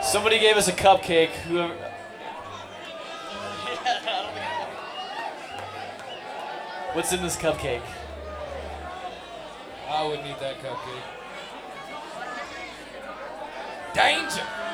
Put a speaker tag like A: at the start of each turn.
A: Somebody gave us a cupcake. Whoever. What's in this cupcake?
B: I wouldn't eat that cupcake. Danger!